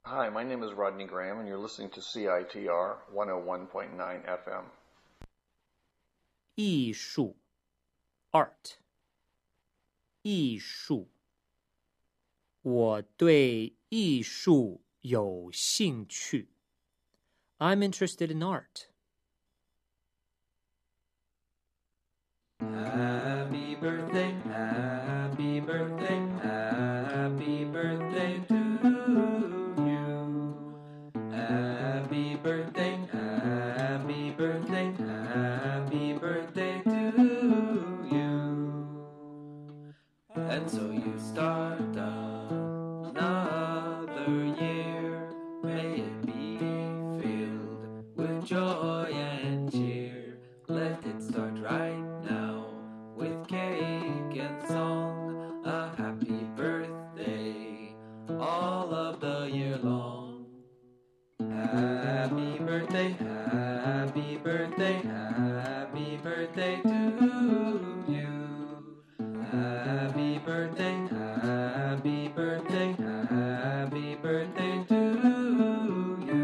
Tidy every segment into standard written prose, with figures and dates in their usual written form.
Hi, my name is Rodney Graham, and you're listening to CITR 101.9 FM. 艺术 art 艺术我对艺术有兴趣 I'm interested in art. Happy birthday, happy birthday, happy birthday to you. Happy birthday, happy birthday, happy birthday to you. And so you start another year. May it be filled with joy and cheer. Let it start right now with cake and song. A happy birthday all of the year long. Happy birthday, happy birthday, happy birthday to you. Happy birthday, happy birthday, happy birthday to you.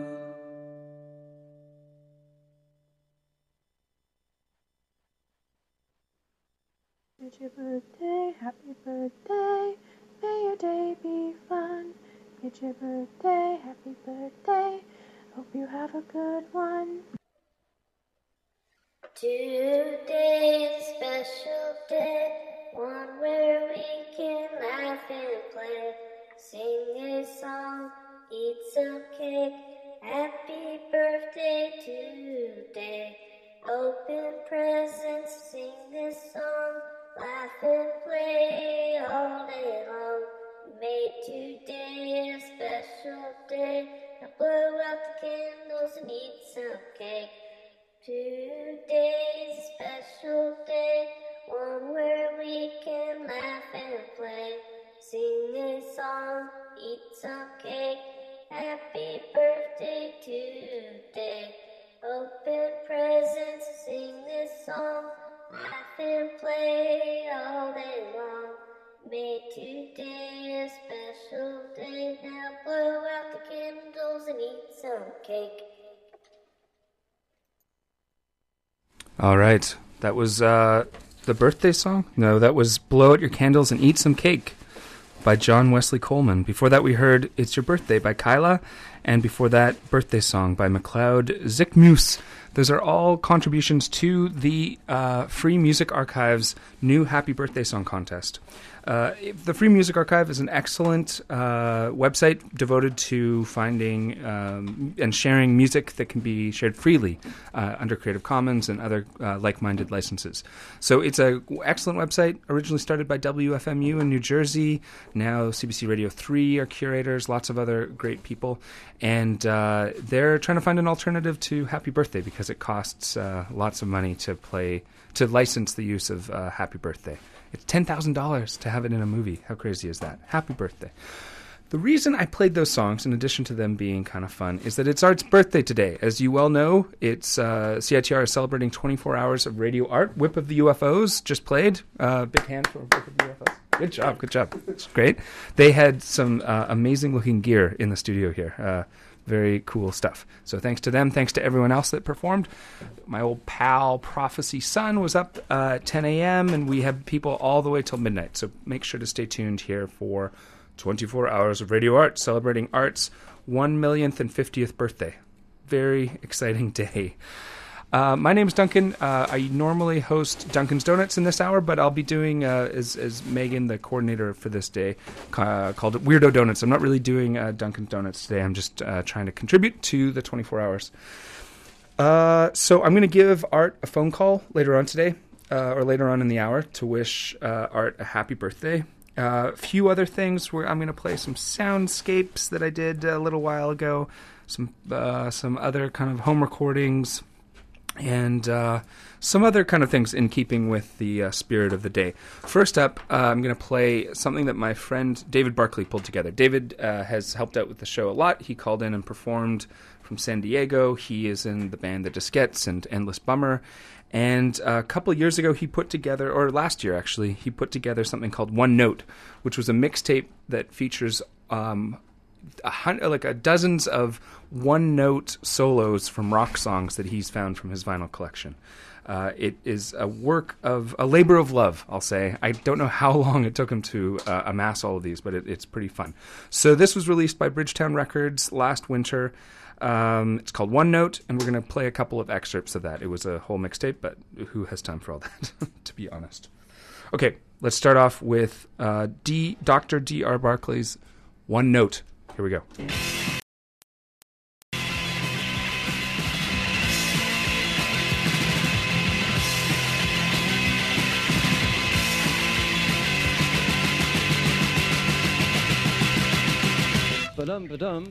It's your birthday, happy birthday, may your day be fun. It's your birthday, happy birthday, hope you have a good one. Today is a special day, one where we can laugh and play. Sing a song, eat some cake, happy birthday today. Open presents, sing this song, laugh and play all day long. Make today a special day, now blow out the candles and eat some cake. Today's a special day, one where we can laugh and play. Sing a song, eat some cake, happy birthday today. Open presents, sing this song, laugh and play all day long. Make today a special day, now blow out the candles and eat some cake. All right. That was the birthday song? No, that was Blow Out Your Candles and Eat Some Cake by John Wesley Coleman. Before that, we heard It's Your Birthday by Kyla. And before that, Birthday Song by MacLeod Zickmuse. Those are all contributions to the Free Music Archive's new Happy Birthday Song Contest. The Free Music Archive is an excellent website devoted to finding and sharing music that can be shared freely under Creative Commons and other like-minded licenses. So it's an excellent website, originally started by WFMU in New Jersey. Now CBC Radio 3 are curators, lots of other great people. And they're trying to find an alternative to Happy Birthday because it costs lots of money to license the use of Happy Birthday. It's $10,000 to have it in a movie. How crazy is that? Happy birthday. The reason I played those songs, in addition to them being kind of fun, is that it's Art's birthday today. As you well know, it's CITR is celebrating 24 hours of radio art. Whip of the UFOs just played. Big hand for Whip of the UFOs. Good job, good job. It's great. They had some amazing-looking gear in the studio here. Very cool stuff. So thanks to them. Thanks to everyone else that performed. My old pal Prophecy Sun was up at 10 a.m. and we had people all the way till midnight. So make sure to stay tuned here for 24 hours of radio art, celebrating Art's 1,050th birthday. Very exciting day. My name's Duncan. I normally host Duncan's Donuts in this hour, but I'll be doing, as Megan, the coordinator for this day, called it Weirdo Donuts. I'm not really doing Duncan's Donuts today. I'm just trying to contribute to the 24 hours. So I'm going to give Art a phone call later on today, or later on in the hour, to wish Art a happy birthday. A few other things where I'm going to play some soundscapes that I did a little while ago, some other kind of home recordings, and some other kind of things in keeping with the spirit of the day. First up, I'm going to play something that my friend David Barkley pulled together. David has helped out with the show a lot. He called in and performed from San Diego. He is in the band The Diskettes and Endless Bummer. And a couple of years ago, he put together, or last year actually, he put together something called One Note, which was a mixtape that features dozens of one-note solos from rock songs that he's found from his vinyl collection. It is a labor of love, I'll say. I don't know how long it took him to amass all of these, but it's pretty fun. So this was released by Bridgetown Records last winter. It's called One Note, and we're going to play a couple of excerpts of that. It was a whole mixtape, but who has time for all that, to be honest? Okay, let's start off with Dr. D.R. Barclay's One Note. Here we go. Ba-dum, ba-dum.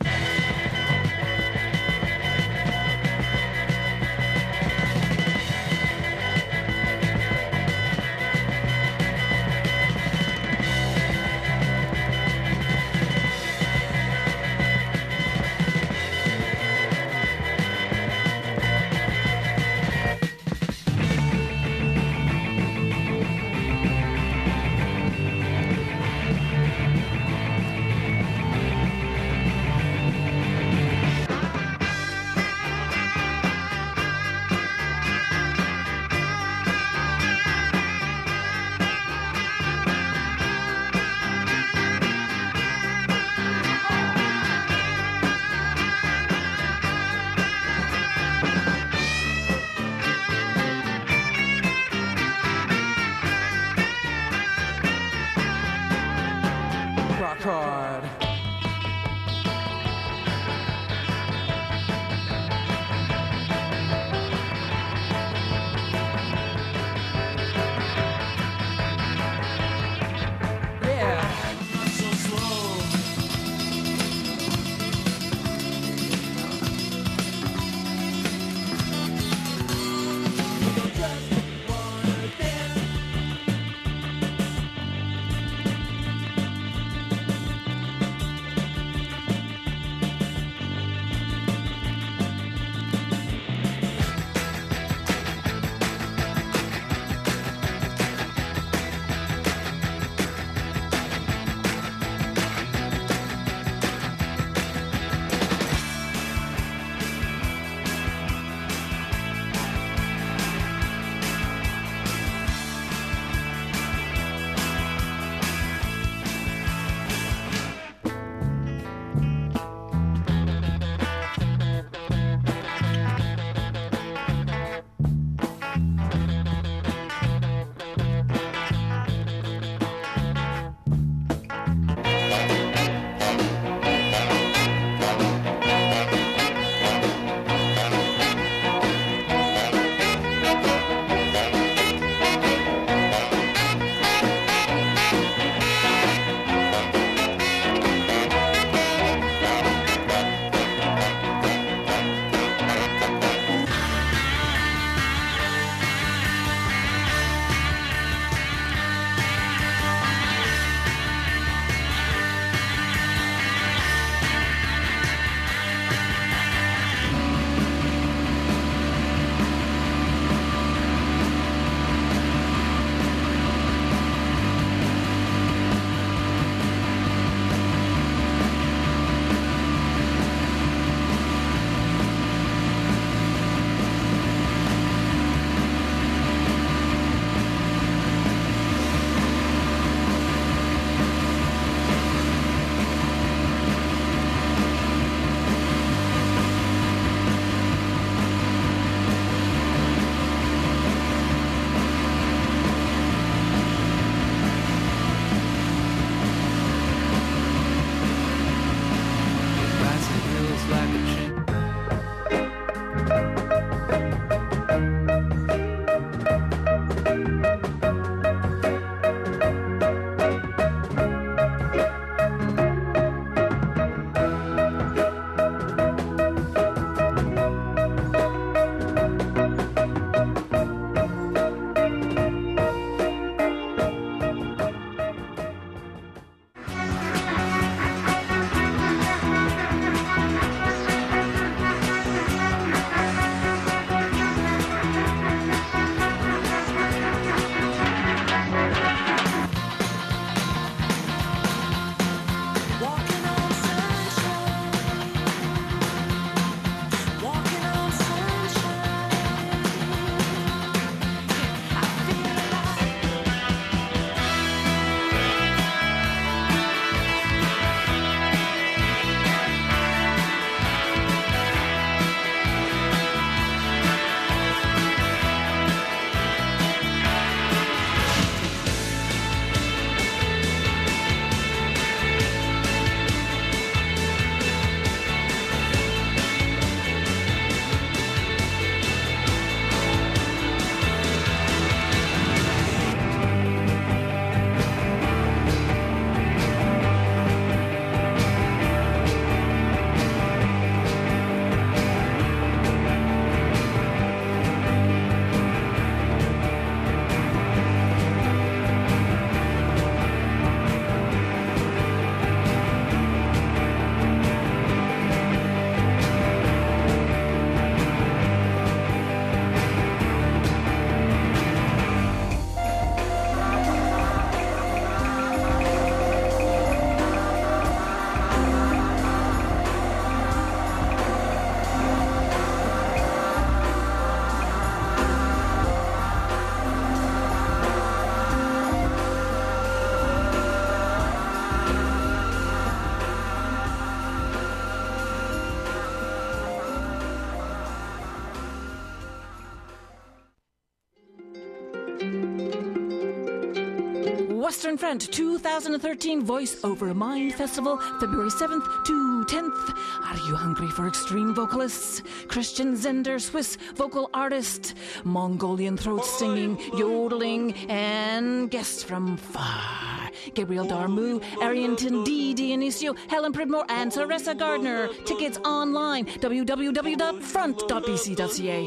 Western Front 2013 Voice Over a Mind Festival, February 7th to 10th. Are you hungry for extreme vocalists? Christian Zender, Swiss vocal artist, Mongolian throat singing, yodeling, and guests from far. Gabriel Darmou, Arianton D. Dionisio, Helen Pridmore, and Saressa Gardner. Tickets online, www.front.bc.ca.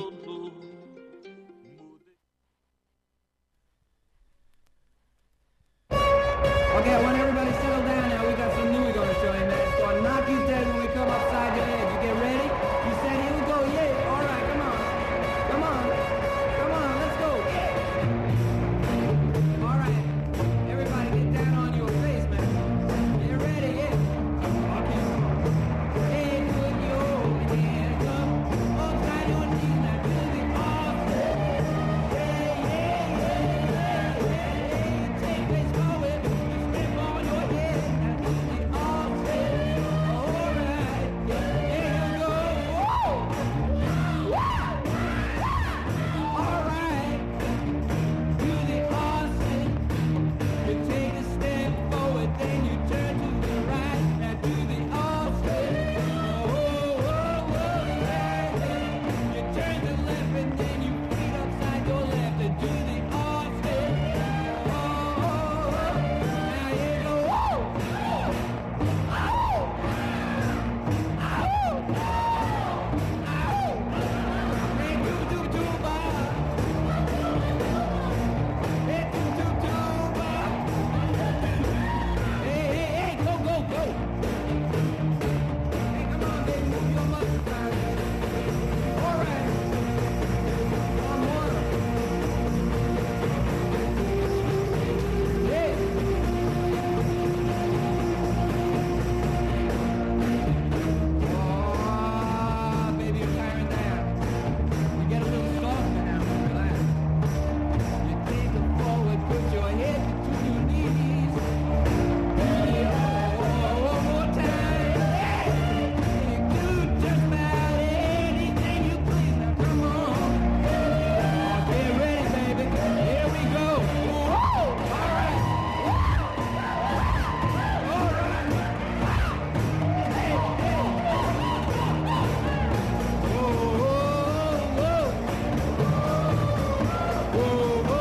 Okay, I want everybody to settle down now. We got some new we're going to show you, man. It's going to knock you dead when we come upside your head. You get ready? You said here we go. Yeah. All right, come on. Come on. Come on, let's go. Yeah. All right. Everybody get down on your face, man. Get ready, yeah. Okay. Hey, put your hands up. Upside your knees now. Do the awesome. Yeah, yeah, yeah, yeah, yeah. Take this forward. Step on your head. Now do the awesome. All right. There you go. Whoa. All right. Do the awesome. You take a step forward, then you turn to the right. Now do the awesome. Oh, yeah, yeah. You turn to the left and then you feet upside your left and do the awesome. Now you go. Hey, do, ba. Hey, do, ba. Hey, go, go, go. Hey, come on, baby, move your muscles now. All right. One more. Yeah. Oh, baby, you're tiring down. You get a little softer now. Relax. You take it forward, put your head between your knees. One more time. You do just about anything you please. Now come on. Get ready, baby. Here we go. Whoa! All right. All right. Whoa, whoa, whoa.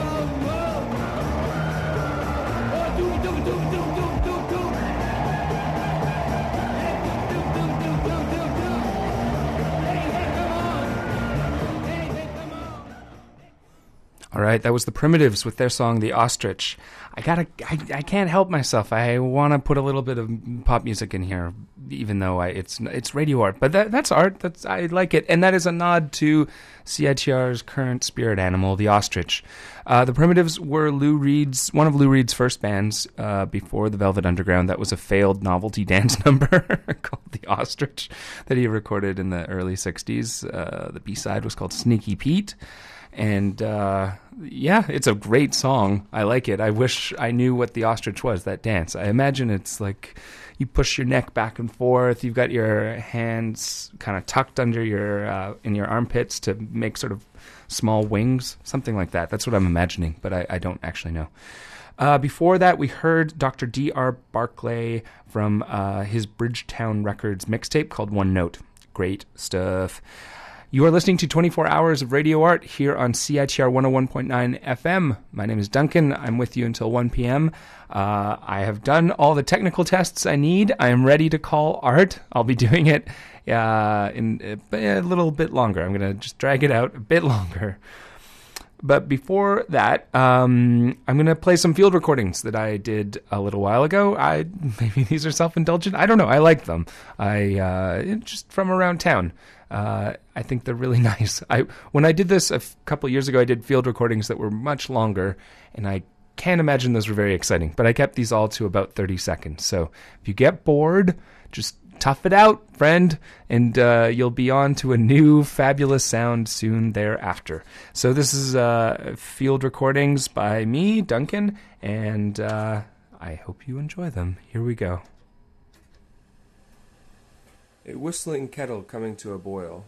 All right, that was the Primitives with their song "The Ostrich." I can't help myself. I want to put a little bit of pop music in here, even though it's radio art. But that's art. I like it, and that is a nod to CITR's current spirit animal, the ostrich. The Primitives were one of Lou Reed's first bands before the Velvet Underground. That was a failed novelty dance number called "The Ostrich" that he recorded in the early '60s. The B-side was called "Sneaky Pete." And, yeah, it's a great song. I like it. I wish I knew what the ostrich was, that dance. I imagine it's like you push your neck back and forth. You've got your hands kind of tucked under in your armpits to make sort of small wings, something like that. That's what I'm imagining, but I don't actually know. Before that, we heard Dr. D.R. Barclay from his Bridgetown Records mixtape called One Note. Great stuff. You are listening to 24 Hours of Radio Art here on CITR 101.9 FM. My name is Duncan. I'm with you until 1 p.m. I have done all the technical tests I need. I am ready to call art. I'll be doing it in a little bit longer. I'm going to just drag it out a bit longer. But before that, I'm going to play some field recordings that I did a little while ago. Maybe these are self-indulgent. I don't know. I like them. Just from around town. I think they're really nice. When I did this a couple years ago, I did field recordings that were much longer, and I can't imagine those were very exciting. But I kept these all to about 30 seconds. So if you get bored, just tough it out, friend, and you'll be on to a new fabulous sound soon thereafter. So this is field recordings by me, Duncan, and I hope you enjoy them. Here we go. A whistling kettle coming to a boil.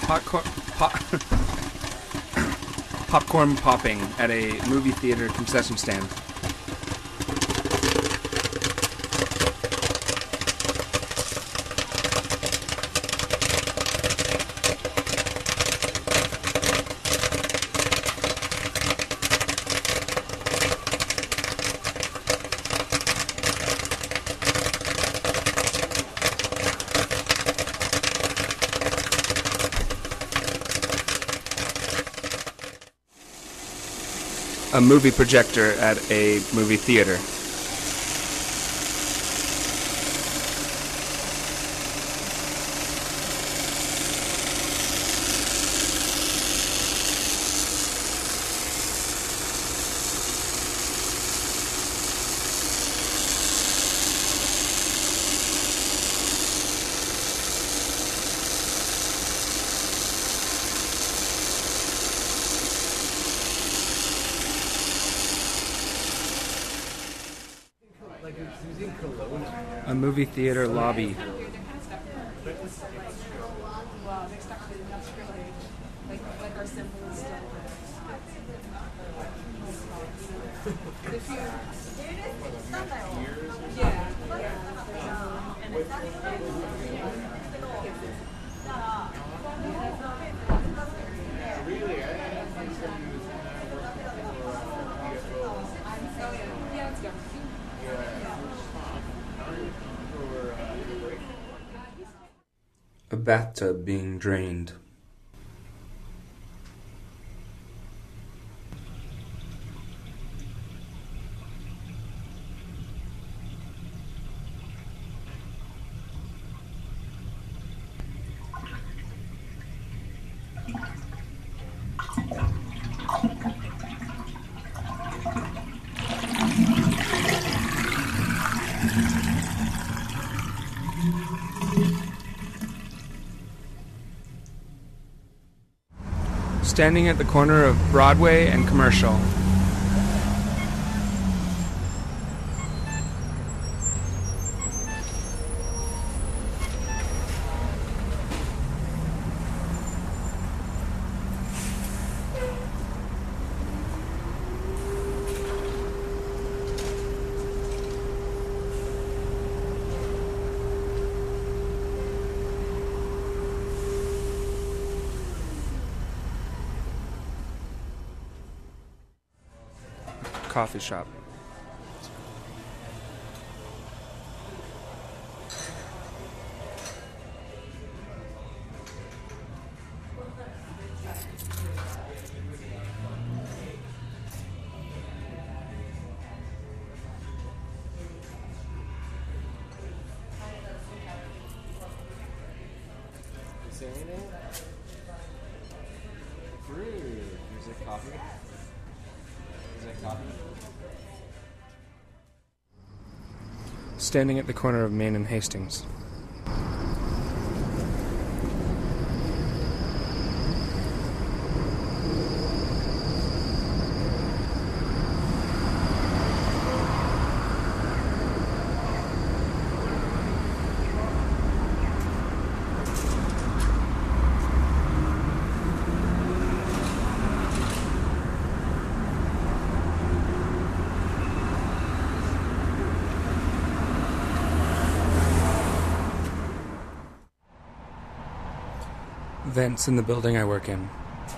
Popcorn, popcorn popping at a movie theater concession stand. A movie projector at a movie theater. A movie theater lobby. A bathtub being drained. Standing at the corner of Broadway and Commercial. Coffee shop. Is there anything? Rude. Is there coffee? Is there coffee? Standing at the corner of Main and Hastings. Vents in the building I work in.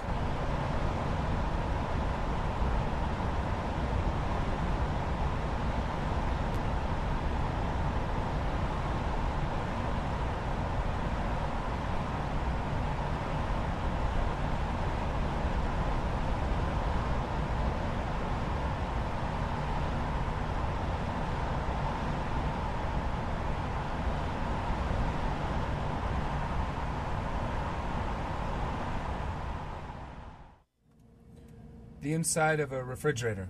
The inside of a refrigerator.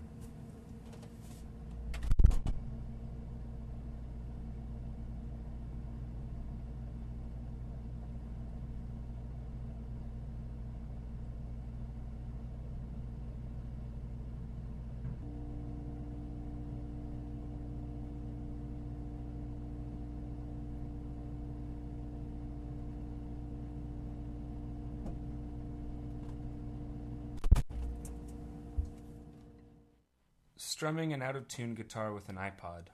strumming an out-of-tune guitar with an iPod.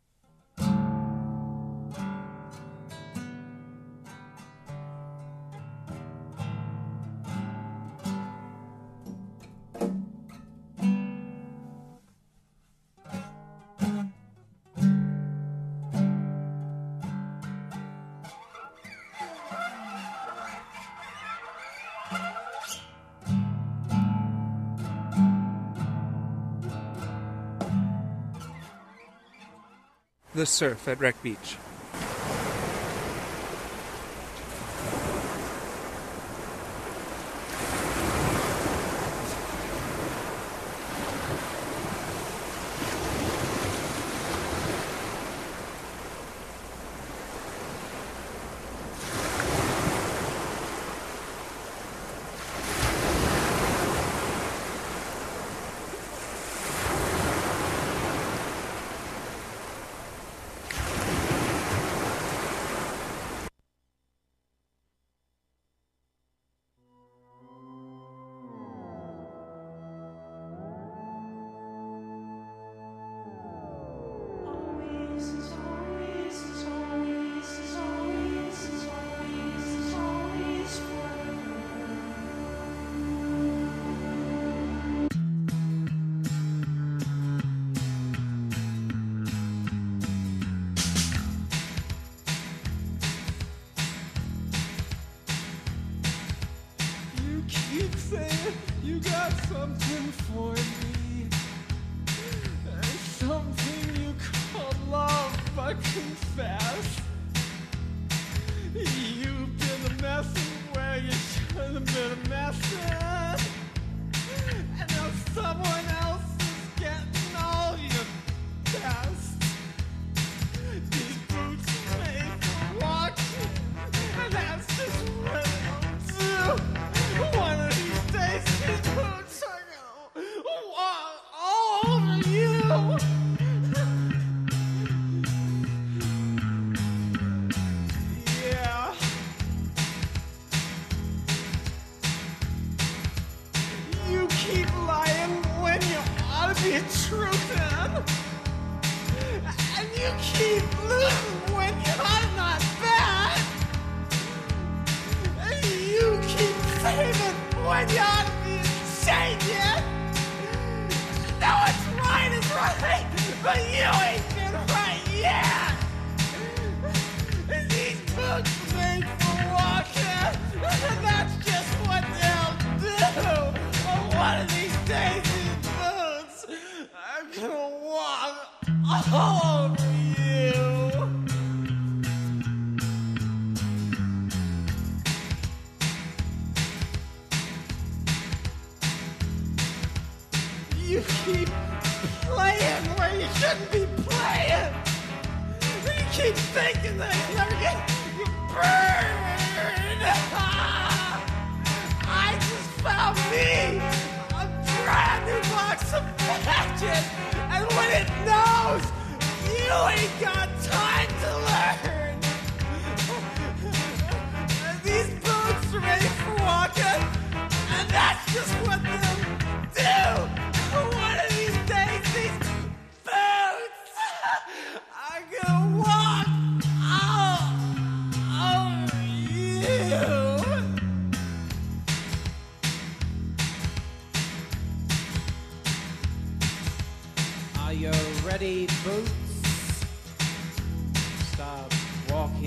The surf at Wreck Beach. keep saying you got something for me, and something you call love, but confess you've been a mess where you should have been a mess, and now someone else is getting all your best. These boots are made for walking, and that's just what they'll do. One of these days, these boots are gonna walk all over you. Yeah. You keep lying when you ought to be truthing. And you keep losing when you're not bad. And you keep saving when you ought to be changing. Now what's right is right, but you ain't been right yet. And these boots are made for walking, and that's just what they'll do. But one of these days, these boots are gonna walk all over you. You keep playing where you shouldn't be playing. You keep thinking that you never get burned. I just found me a brand new box of matches, and when it knows you ain't got time to learn. These boots are made for walking, and that's just what they'll do. One of these days, these boots are gonna walk all over you. Are you ready, Boots? Start walking.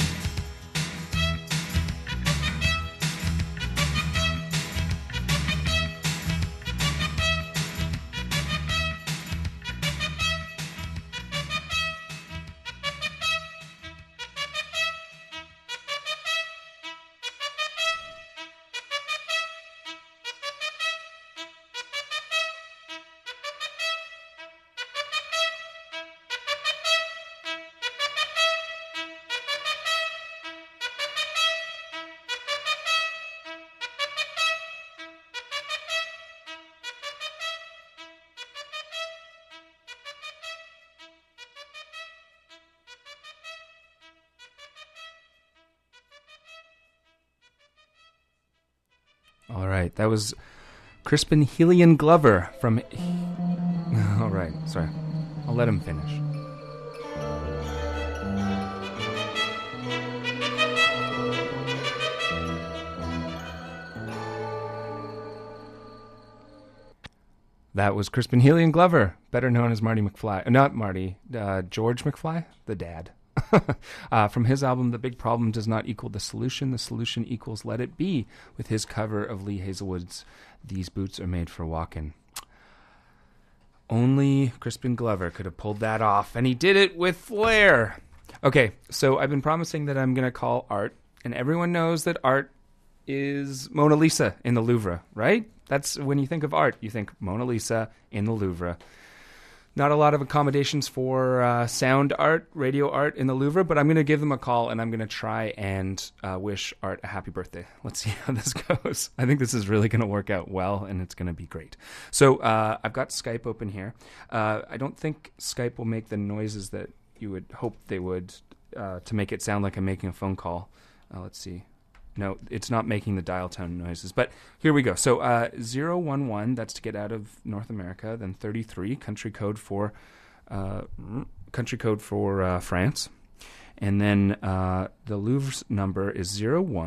All right, that was Crispin Helian Glover from All right, sorry. I'll let him finish. That was Crispin Helian Glover, better known as Marty McFly. Not Marty, George McFly, the dad. From his album, The Big Problem Does Not Equal the Solution equals Let It Be, with his cover of Lee Hazelwood's These Boots Are Made for Walkin'. Only Crispin Glover could have pulled that off, and he did it with flair. Okay, so I've been promising that I'm going to call Art, and everyone knows that Art is Mona Lisa in the Louvre, right? That's when you think of art, you think Mona Lisa in the Louvre. Not a lot of accommodations for sound art, radio art in the Louvre, but I'm going to give them a call and I'm going to try and wish Art a happy birthday. Let's see how this goes. I think this is really going to work out well and it's going to be great. So I've got Skype open here. I don't think Skype will make the noises that you would hope they would to make it sound like I'm making a phone call. Let's see. No, it's not making the dial tone noises. But here we go. So 011, that's to get out of North America. Then 33, country code for France. And then the Louvre's number is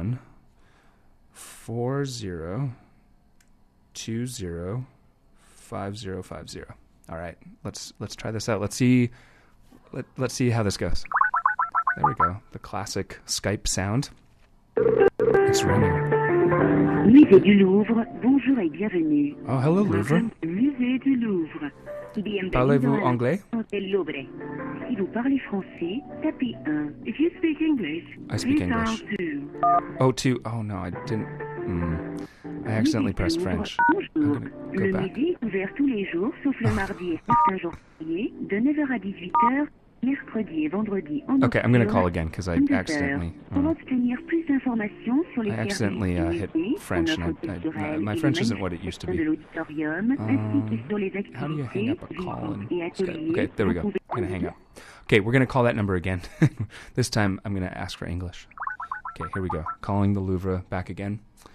0140205050. All right, let's try this out. Let's see how this goes. There we go. The classic Skype sound. It's ringing. Musée du Louvre, bonjour et bienvenue. Oh, hello, Louvre. Musée du Louvre. Parlez-vous anglais? Louvre. Si vous parlez français, tapez 1. If you speak English, I speak please dial English. 2. Oh, 2. Oh, no, I didn't. I accidentally pressed French. I'm Bonjour. going to Le go back. musée est ouvert tous les jours, sauf le mardi et certains jours fériés, de 9h à 18h, mercredi et vendredi en Okay, I'm going to call nocturne, again because I 22h. accidentally... Pour obtenir plus d'informations sur les I services accidentally du hit musée, French, sur and notre culturel my et French les isn't what it used to manifestations de be. l'auditorium, ainsi que sur les How do you hang activités, up a call in visites et Skype? ateliers. Okay, there we go. I'm going to hang up. Okay, we're going to call that number again. This time, I'm going to ask for English. Okay, here we go. Calling the Louvre back again.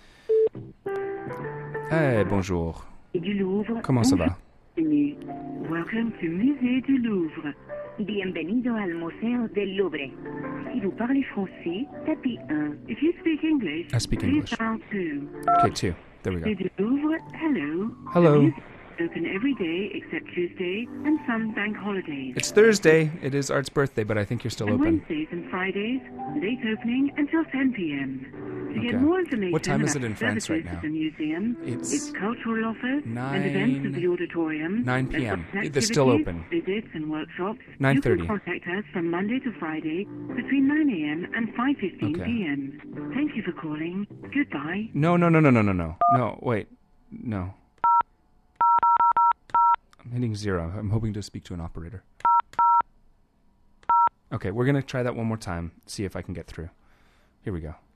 Hey, bonjour. Du Louvre. Comment ça va? Bienvenue. Welcome to Musée du Louvre. Bienvenido al Museo del Louvre. Si vous parlez français, tapez 1. If you speak English, I speak please English. dial 2. Okay, 2. There we go. Musée du Louvre, hello. Hello. The museum is open every day except Tuesday and some bank holidays. It's Thursday. It is Art's birthday, but I think you're still And open. Wednesdays and Fridays, late opening until 10 p.m. To Okay. get more information What time is about it in the France right services now? of the museum, It's its cultural offers, and events of the auditorium, 9 as p.m. well as They're still activities, open. visits and workshops, 9:30. you can contact us from Monday to Friday between 9 a.m. and 5:15 Okay. p.m. Thank you for calling. Goodbye. No, wait. No. I'm hitting 0. I'm hoping to speak to an operator. Okay, we're going to try that one more time, see if I can get through. Here we go.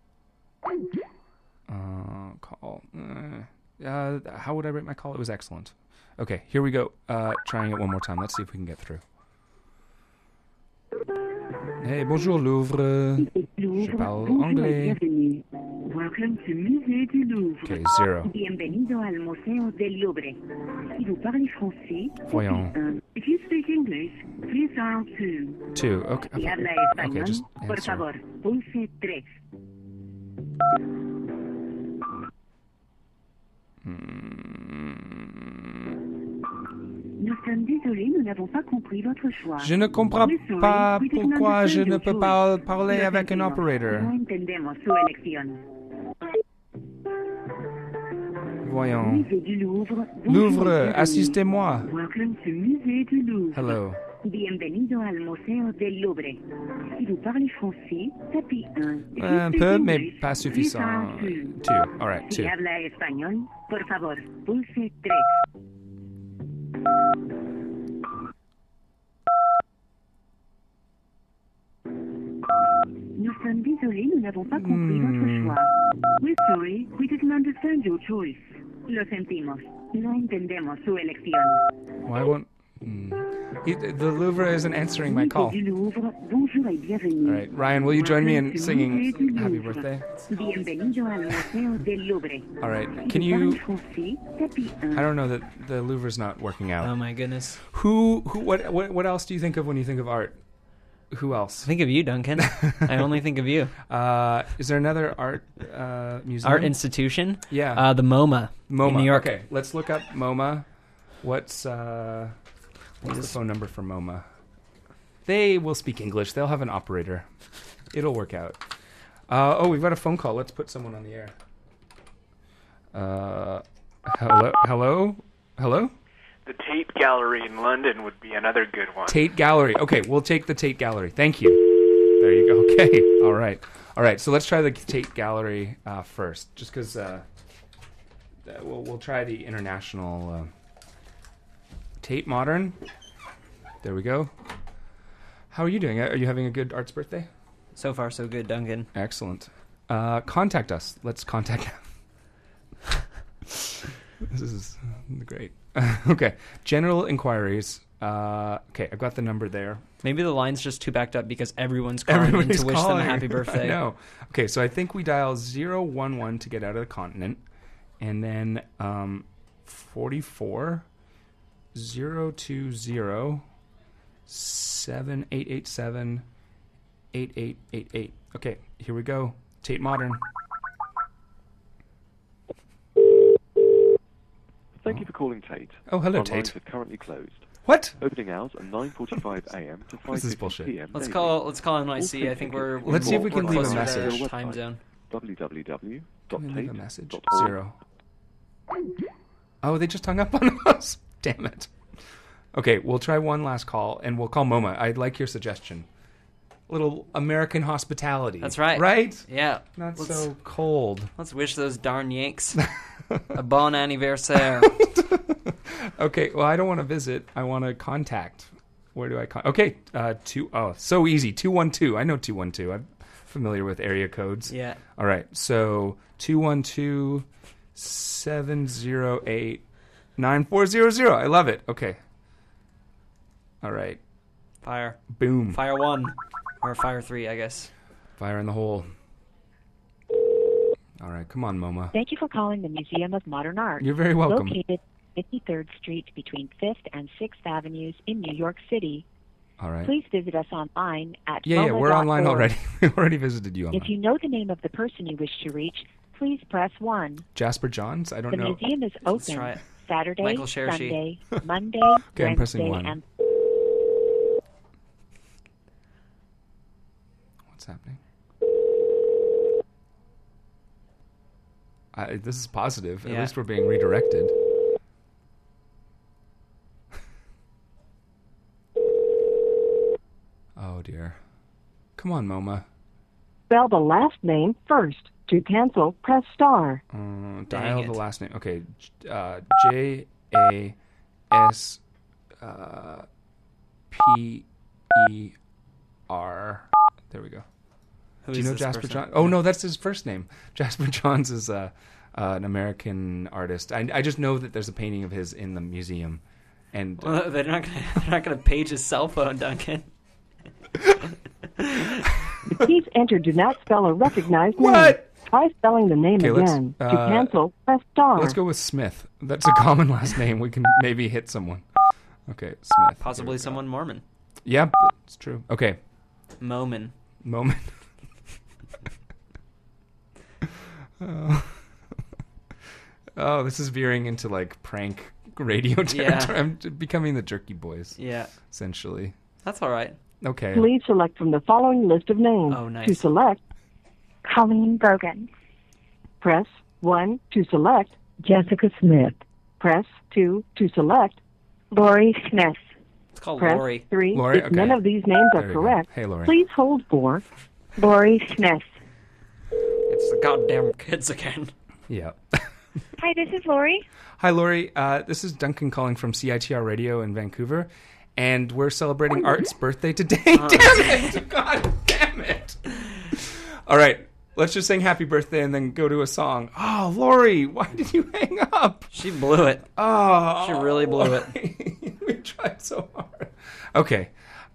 Call. How would I rate my call? It was excellent. Okay, here we go. Trying it one more time. Let's see if we can get through. Hey, bonjour Louvre. Je parle bonjour et anglais. bienvenue. Welcome to Musée du Louvre. Okay, 0. Bienvenido al Museo del Louvre. Si vous parlez français, Voyons. tapez 1. If you speak English, please dial 2. 2. Okay. Si habla Okay, español, just por answer. favor, pulse 3. Nous sommes désolés, nous n'avons pas compris votre choix. Je ne comprends We're sorry, pas we didn't pourquoi je understand ne your peux choice. pas parler Lo avec un sentimos, operator. No entendemos su elección. Voyons. Musée du Louvre. bonjour Louvre, et bienvenue. assistez-moi. Welcome to Musée du Louvre. Hello. Bienvenido al Museo del Louvre. Si vous parlez français, tapez 1. If you Un speak peu, mais English, pas please suffisant. dial 2. 2. All right, Si 2. habla español, por favor, pulse 3. Nous sommes désolés, nous n'avons pas compris votre choix. We're sorry, we didn't understand your choice. Lo sentimos, no entendemos su elección. Why won't... The Louvre isn't answering my call. Musée du Louvre, bonjour et bienvenue. All right, Ryan, will you join me in Welcome to singing Musée du Happy Louvre. Birthday? Bienvenido al Museo del Louvre. All right, Si can vous parlez you... français, tapez 1. I don't know that the Louvre's not working out. Oh my goodness. What else do you think of when you think of art? Who else? Think of you, Duncan. I only think of you. Is there another art museum? Art institution? Yeah. The MoMA. MoMA. In New York. Okay, let's look up MoMA. What's the phone number for MoMA? They will speak English. They'll have an operator. It'll work out. We've got a phone call. Let's put someone on the air. Hello? The Tate Gallery in London would be another good one. Tate Gallery. Okay, we'll take the Tate Gallery. Thank you. There you go. Okay. All right. So let's try the Tate Gallery first, just because we'll try the international Tate Modern. There we go. How are you doing? Are you having a good arts birthday? So far, so good, Duncan. Excellent. Contact us. Let's contact. This is great. Okay. General inquiries. Okay, I've got the number there. Maybe the line's just too backed up because everyone's calling in to wish them a happy birthday. No. Okay, so I think we dial 011 to get out of the continent, and then 44 020 7887 8888. Okay, here we go. Tate Modern. Thank you for calling Tate. Oh, hello, Our Tate. lines are currently closed. What? Opening hours are 9:45 a.m. to 5:50 p.m. Let's daily. call NYC. I think we're Let's see if we can leave a closer to message. their time zone. www.tate.org. A message. 0. Oh, they just hung up on us. Damn it. Okay, we'll try one last call, and we'll call MoMA. I like your suggestion. A little American hospitality. That's right. Right? Yeah. Not so cold. Let's wish those darn Yanks a bon anniversaire. Okay, well, I don't want to visit. I want to contact. Where do I Okay, so easy. 212. I know 212. I'm familiar with area codes. Yeah. All right, so 212-708-9400. I love it. Okay. All right. Fire. Boom. Fire 1. Or Fire 3, I guess. Fire in the hole. All right, come on, MoMA. Thank you for calling the Museum of Modern Art. You're very welcome. Located 53rd Street between 5th and 6th Avenues in New York City. All right. Please visit us online at Yeah, we're online MoMA.org. already. We already visited you online. If you know the name of the person you wish to reach, please press 1. Jasper Johns? I don't The know. museum is open Saturday, Michael Shershi. Sunday, Monday, Okay, I'm pressing Wednesday, 1. and What's happening? This is positive. At Yeah. least we're being redirected. Oh, dear. Come on, MoMA. Spell the last name first. To cancel, press star. Dial it. the last name. Okay. J-A-S P-E-R. There we go. Who Do you is know this Jasper person? Johns? Oh, no, that's his first name. Jasper Johns is an American artist. I just know that there's a painting of his in the museum. And Well, they're not gonna page his cell phone, Duncan. The keys entered do not spell a recognized name. What? Try spelling the name Okay, let's, again. To cancel, press star. Let's go with Smith. That's a common last name. We can maybe hit someone. Okay, Smith. Possibly someone Mormon. Yep, it's true. Okay. Moment. Oh, this is veering into like prank radio territory. I'm becoming the Jerky Boys. Yeah. Essentially. That's all right. Okay. Please select from the following list of names. Oh, nice. To select, Colleen Brogan. press 1. To select, Jessica Smith. press 2. To select, Lori Smith. It's called press Lori. 3. Lori? If Okay. none of these names There are you go. correct, Hey, Lori. please hold for Lori Smith. It's the goddamn kids again. Yeah. Hi, this is Lori. Hi, Lori. This is Duncan calling from CITR Radio in Vancouver, and we're celebrating Art's birthday today. Damn it! God damn it! All right, let's just sing happy birthday and then go to a song. Oh, Lori, why did you hang up? She blew it. Oh, She really blew it. We tried so hard. Okay.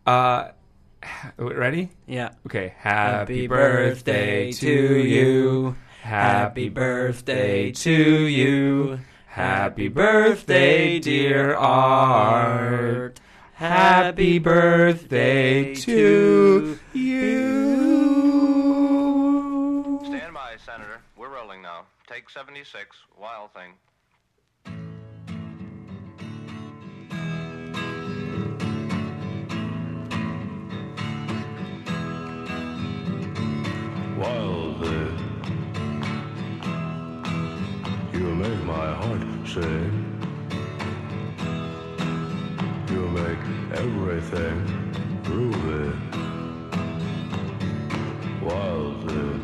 Ready? Yeah. Okay. Happy birthday to you. Happy birthday to you. Happy birthday, dear Art. Happy birthday to you. Stand by, Senator. We're rolling now. Take 76. Wild Thing. Wild Thing. You make my heart sing. You make everything groovy. Wild Thing.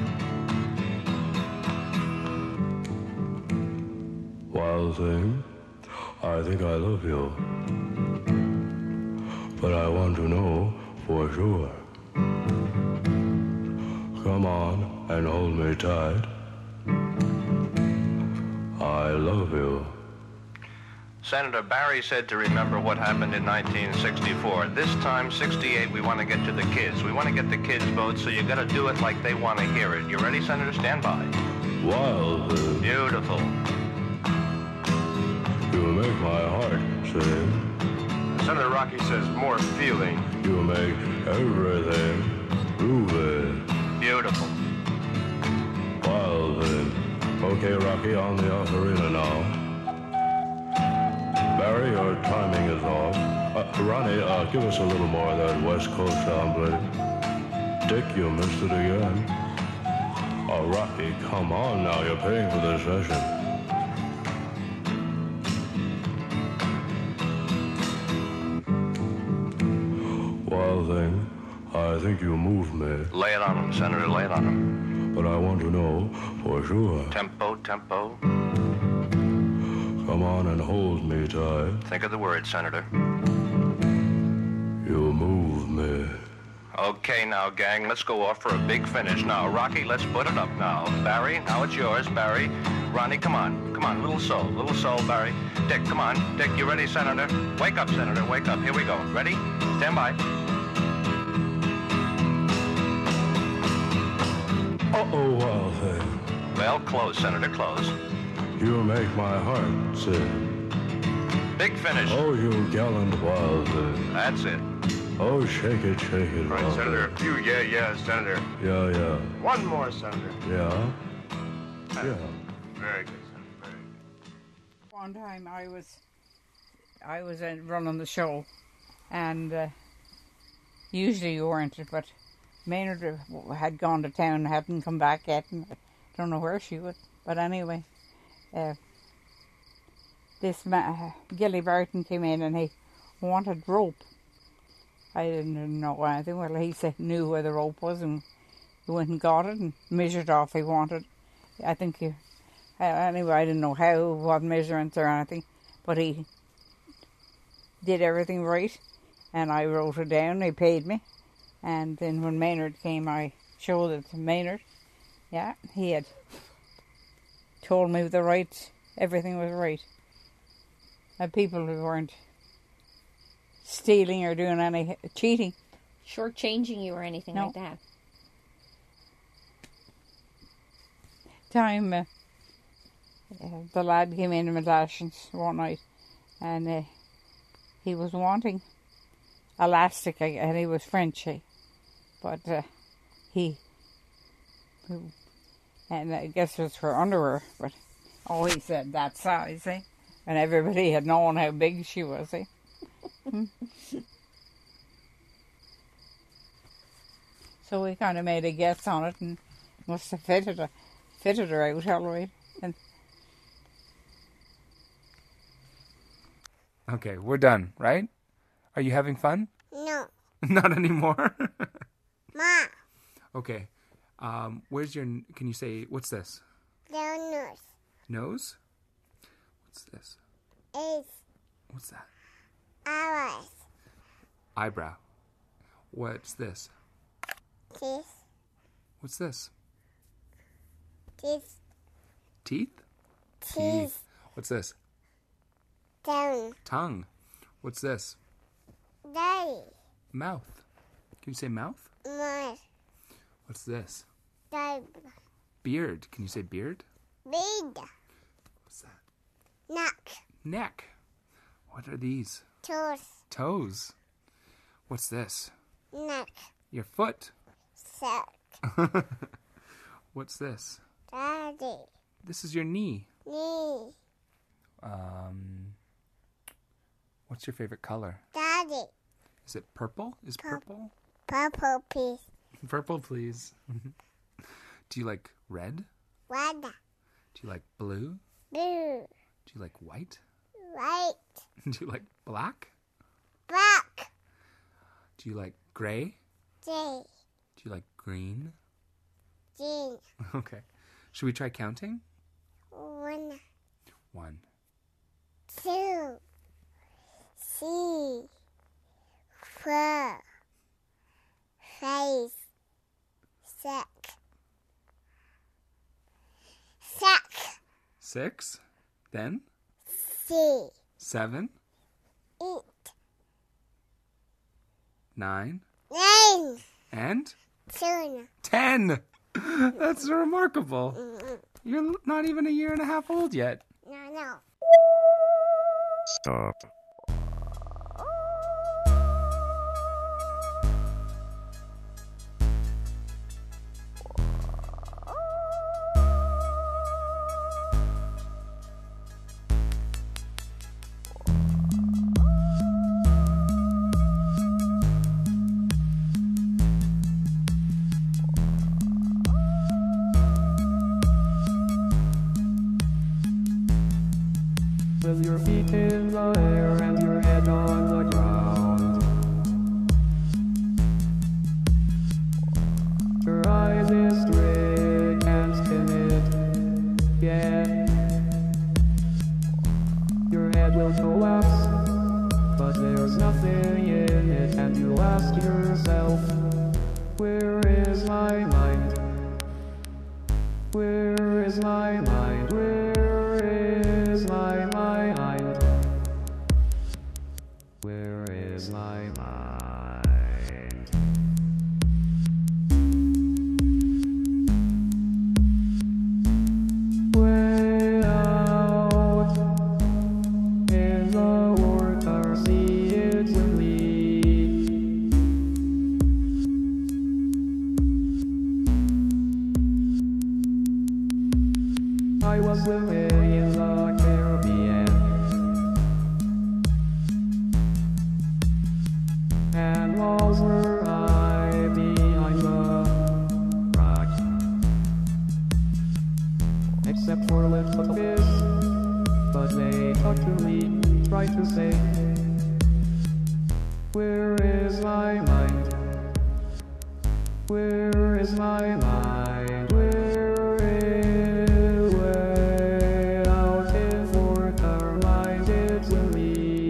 Wild Thing, I think I love you. But I want to know for sure. Come on and hold me tight. I love you. Senator Barry said to remember what happened in 1964. This time, 68, we want to get to the kids. We want to get the kids' votes, so you got to do it like they want to hear it. You ready, Senator? Stand by. Wild Thing. Beautiful. You make my heart sing. Senator Rocky says more feeling. You make everything groovy. Beautiful. Wild Thing. Okay, Rocky, on the ocarina now. Barry, your timing is off. Ronnie, give us a little more of that West Coast sound, please. Dick, you missed it again. Oh, Rocky, come on now. You're paying for this session. Wild Thing, I think you moved me. Lay it on him, Senator. Lay it on him. But I want to know for sure. Tempo, tempo. Come on and hold me tight. Think of the word, Senator. You move me. Okay, now, gang, let's go off for a big finish. Now, Rocky, let's put it up now. Barry, now it's yours, Barry. Ronnie, come on. Come on, little soul, Barry. Dick, come on. Dick, you ready, Senator? Wake up, Senator, wake up. Here we go. Ready? Stand by. Uh-oh, Wild Thing. Well, close, Senator, close. You make my heart sing. Big finish. Oh, you gallant Wild Thing. That's it. Oh, shake it, All right, Senator, a few, yeah, Senator. Yeah. One more, Senator. Yeah? Yeah. Very good, Senator, very good. One time I was running the show, and usually you weren't, but Maynard had gone to town, hadn't come back yet, and I don't know where she was. But anyway, Gilly Barton came in and he wanted rope. I didn't know anything. Well, he knew where the rope was, and he went and got it and measured off he wanted. I think anyway, I didn't know how, what measurements or anything, but he did everything right, and I wrote it down. He paid me, and then when Maynard came, I showed it to Maynard. Yeah, he had told me everything was right. And people who weren't stealing or doing any cheating. Shortchanging you or anything like that. Time the lad came in with Lashins one night, and he was wanting elastic, and he was Frenchy, but and I guess it was for underwear, but he said that size, and everybody had known how big she was, So we kind of made a guess on it, and must have fitted her out all right. And okay, we're done, right? Are you having fun? No. Not anymore? Ma. Okay. Where's your... Can you say... What's this? Nose. Nose? What's this? What's that? Eyes. Eyebrow. What's this? Teeth. What's this? Teeth. Teeth? Teeth. What's this? Tongue. Tongue. What's this? Daddy. Mouth. Can you say mouth? Mouth. What's this? Daddy. Beard. Can you say beard? Beard. What's that? Neck. Neck. What are these? Toes. Toes. What's this? Neck. Your foot. Sack. What's this? Daddy. This is your knee. Knee. What's your favorite color? Daddy. Is it purple? Is purple? Purple, please. Purple, please. Do you like red? Red. Do you like blue? Blue. Do you like white? White. Do you like black? Black. Do you like gray? Gray. Do you like green? Green. Okay. Should we try counting? 1. 1. 2. 3. 4. 5. 6. 6. Then? 6. 7. 8. 9. 9. And? 10. 10. That's remarkable. You're not even a year and a half old yet. No. Stop. With your feet in the air and your head on the ground. Your eyes is straight and spin it again. Your head will collapse, but there's nothing in it, and you ask yourself, where is my mind? Where is my mind? Where is my mind? Where is my mind? Way out in the water, see it with me. I was living in the Caribbean, and walls were high behind the rock, except for little fish, but they talked to me, tried to say, where is my mind? Where is my mind? Where is way out in water, mind it's with me.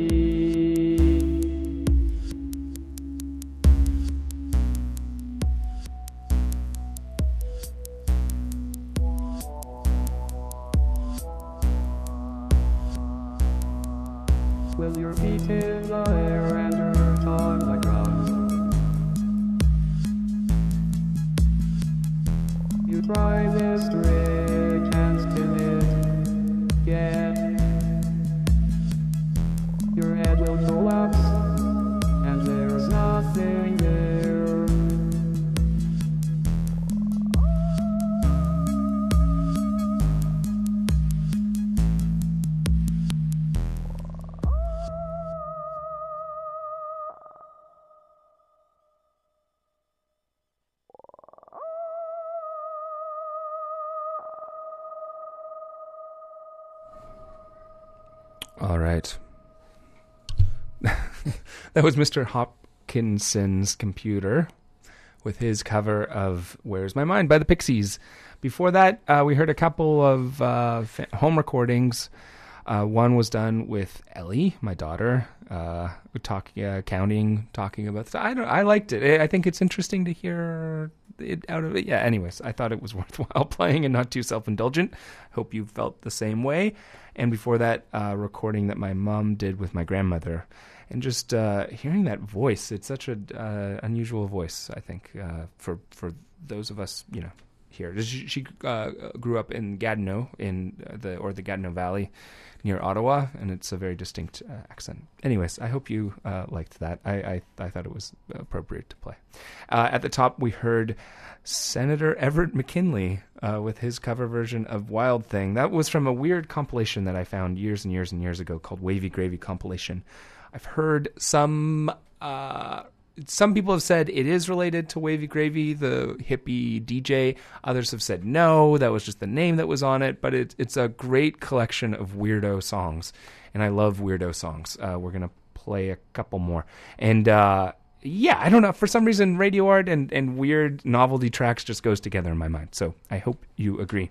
With your feet in the air and your heart on the ground. You try this trick and spin it again. Your head will collapse, and there's nothing there. All right. That was Mr. Hopkinson's Computer with his cover of Where's My Mind by the Pixies. Before that, we heard a couple of home recordings. One was done with Ellie, my daughter, counting, talking about stuff. I liked it. I think it's interesting to hear it out of it. Yeah, anyways, I thought it was worthwhile playing and not too self-indulgent. Hope you felt the same way. And before that, recording that my mom did with my grandmother. And just hearing that voice, it's such an unusual voice, I think, for those of us, here. She grew up in Gatineau, the Gatineau Valley near Ottawa, and it's a very distinct accent. Anyways, I hope you liked that. I thought it was appropriate to play. At the top, we heard Senator Everett McKinley with his cover version of Wild Thing. That was from a weird compilation that I found years and years and years ago called Wavy Gravy Compilation. I've heard some people have said it is related to Wavy Gravy, the hippie DJ. Others have said no, that was just the name that was on it. But it's a great collection of weirdo songs, and I love weirdo songs. We're going to play a couple more. And I don't know. For some reason, radio art and weird novelty tracks just goes together in my mind. So I hope you agree.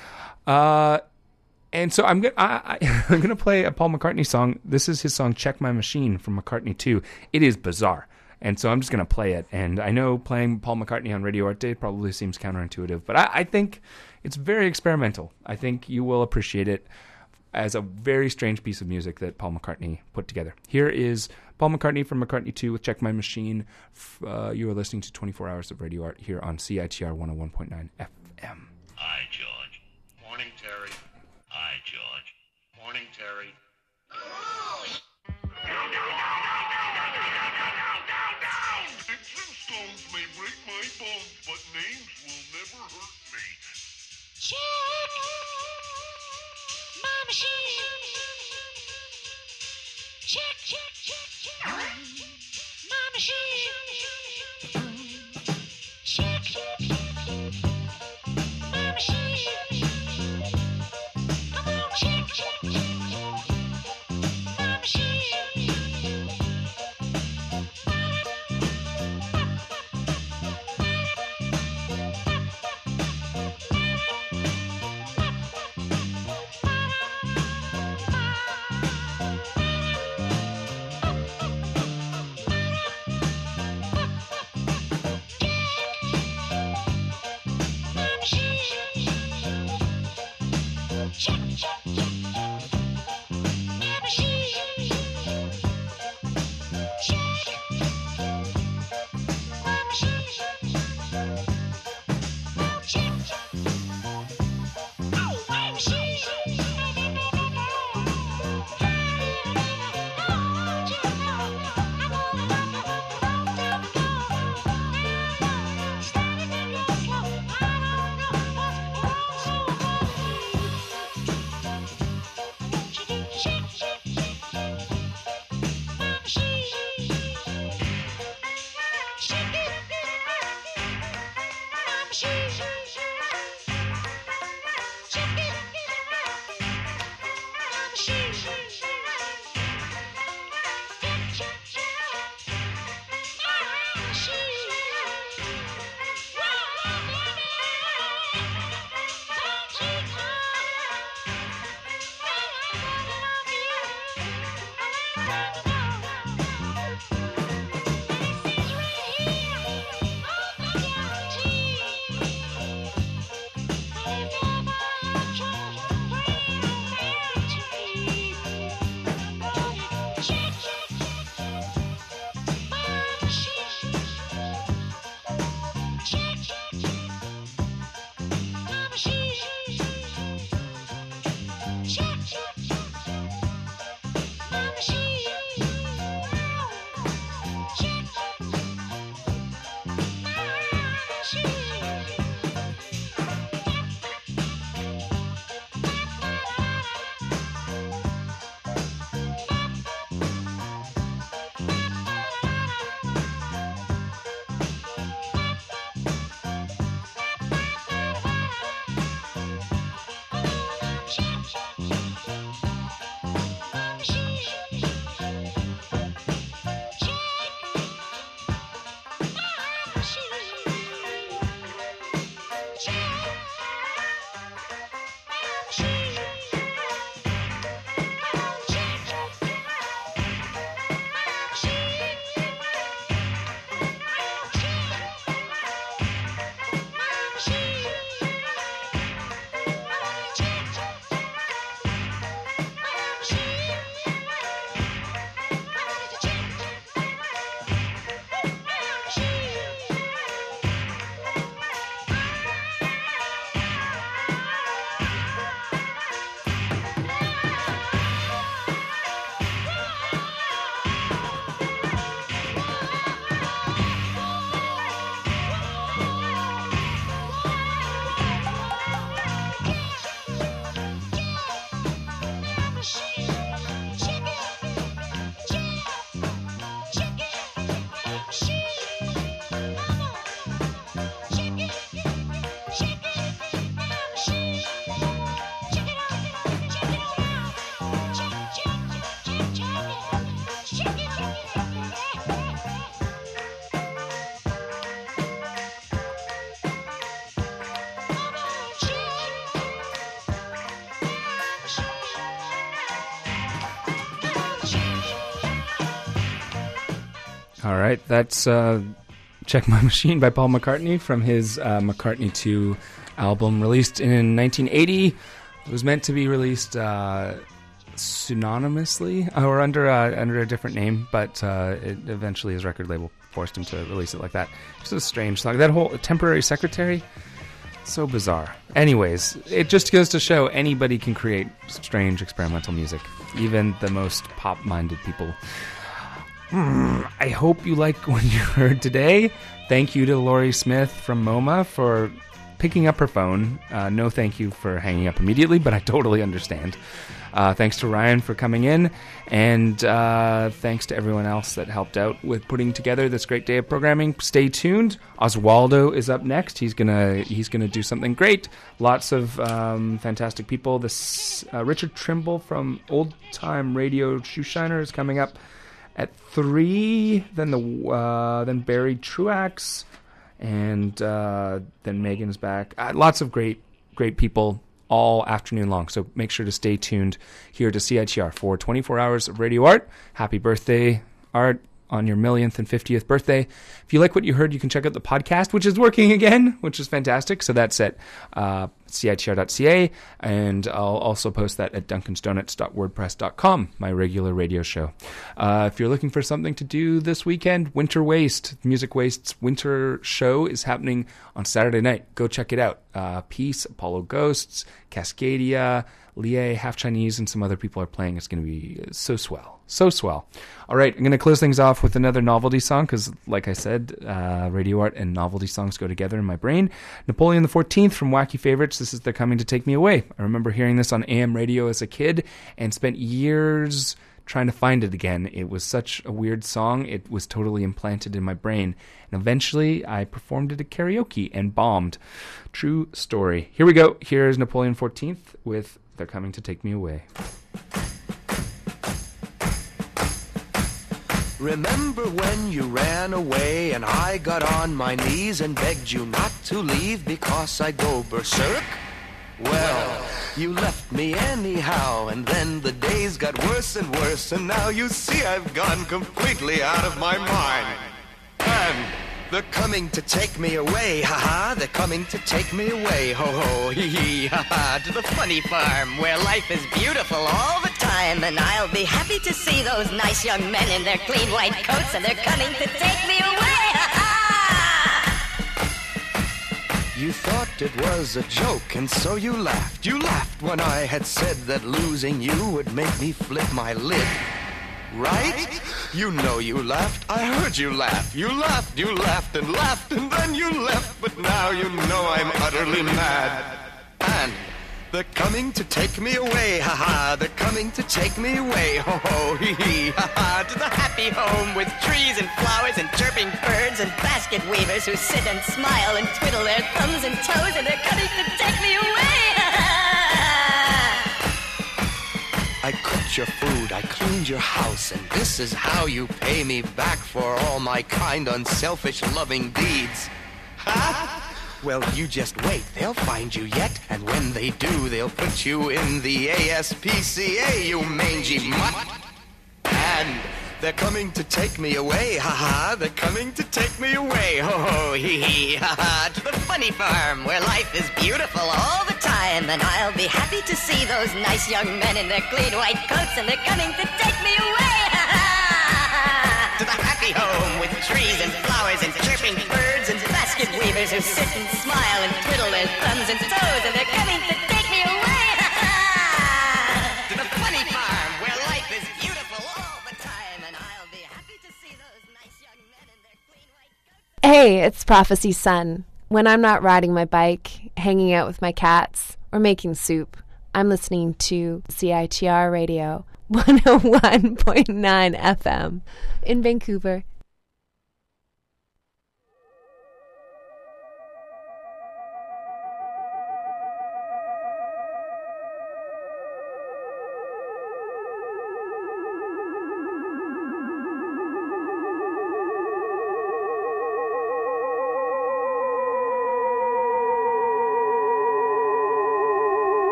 And so I'm gonna play a Paul McCartney song. This is his song "Check My Machine" from McCartney 2. It is bizarre, and so I'm just gonna play it. And I know playing Paul McCartney on Radio Art Day probably seems counterintuitive, but I think it's very experimental. I think you will appreciate it as a very strange piece of music that Paul McCartney put together. Here is Paul McCartney from McCartney 2 with "Check My Machine." You are listening to 24 Hours of Radio Art here on CITR 101.9 FM. Hi, George. Morning, Terry. Hi, George. Morning, Terry. Stones may break my bones, but names will never hurt me. Check my machine. Check my machine. Check my machine. Come on, check my machine. All right, that's Check My Machine by Paul McCartney from his McCartney 2 album released in 1980. It was meant to be released synonymously or under a different name, but eventually his record label forced him to release it like that. It's a strange song. That whole Temporary Secretary, so bizarre. Anyways, it just goes to show anybody can create strange experimental music, even the most pop-minded people. I hope you like what you heard today. Thank you to Laurie Smith from MoMA for picking up her phone. No thank you for hanging up immediately, but I totally understand. Thanks to Ryan for coming in, and thanks to everyone else that helped out with putting together this great day of programming. Stay tuned. Oswaldo is up next. He's gonna do something great. Lots of fantastic people. This Richard Trimble from Old Time Radio Shoeshiner is coming up at 3. Then Barry Truax, and then Megan's back. Lots of great people all afternoon long. So make sure to stay tuned here to CITR for 24 hours of radio art. Happy birthday, Art, on your 1,000,000th and 50th birthday. If you like what you heard, you can check out the podcast, which is working again, which is fantastic. So that's at CITR.ca, and I'll also post that at duncansdonuts.wordpress.com, my regular radio show. If you're looking for something to do this weekend, Winter Waste, Music Waste's winter show is happening on Saturday night. Go check it out. Peace, Apollo Ghosts, Cascadia, Lie, Half Chinese, and some other people are playing. It's going to be so swell. So swell. All right, I'm going to close things off with another novelty song because, like I said, radio art and novelty songs go together in my brain. Napoleon the 14th from Wacky Favorites. This is They're Coming to Take Me Away. I remember hearing this on AM radio as a kid and spent years trying to find it again. It was such a weird song. It was totally implanted in my brain. And eventually I performed it at karaoke and bombed. True story. Here we go. Here's Napoleon 14th with They're Coming to Take Me Away. Remember when you ran away and I got on my knees and begged you not to leave because I go berserk? Well, you left me anyhow, and then the days got worse and worse, and now you see I've gone completely out of my mind. And they're coming to take me away, ha-ha, they're coming to take me away, ho-ho, hee-hee, ha-ha, to the funny farm where life is beautiful all the time, and I'll be happy to see those nice young men in their clean white coats, and they're coming to take me away, ha-ha! You thought it was a joke, and so you laughed. You laughed when I had said that losing you would make me flip my lid. Right? You know you laughed. I heard you laugh. You laughed and laughed, and then you left. But now you know I'm utterly mad. And they're coming to take me away, ha-ha. They're coming to take me away, ho-ho, hee-hee, ha-ha. To the happy home with trees and flowers and chirping birds and basket weavers who sit and smile and twiddle their thumbs and toes, and they're coming to take me away, ha-ha. I cooked your food, I cleaned your house, and this is how you pay me back for all my kind, unselfish, loving deeds. Ha? Well, you just wait, they'll find you yet, and when they do, they'll put you in the ASPCA, you mangy mutt. And they're coming to take me away, ha-ha, they're coming to take me away, ho-ho, hee-hee, ha-ha, to the funny farm where life is beautiful all the time, and I'll be happy to see those nice young men in their clean white coats, and they're coming to take me away, ha-ha, to the happy home with trees and flowers and chirping birds and basket weavers who sit and smile and twiddle their thumbs and toes, and they're coming to take me away, ha-ha, to the funny farm where life is beautiful all the time, and I'll be happy to see those nice young men in their clean white coats. Hey, it's Prophecy Sun. When I'm not riding my bike, hanging out with my cats, or making soup, I'm listening to CITR Radio 101.9 FM in Vancouver.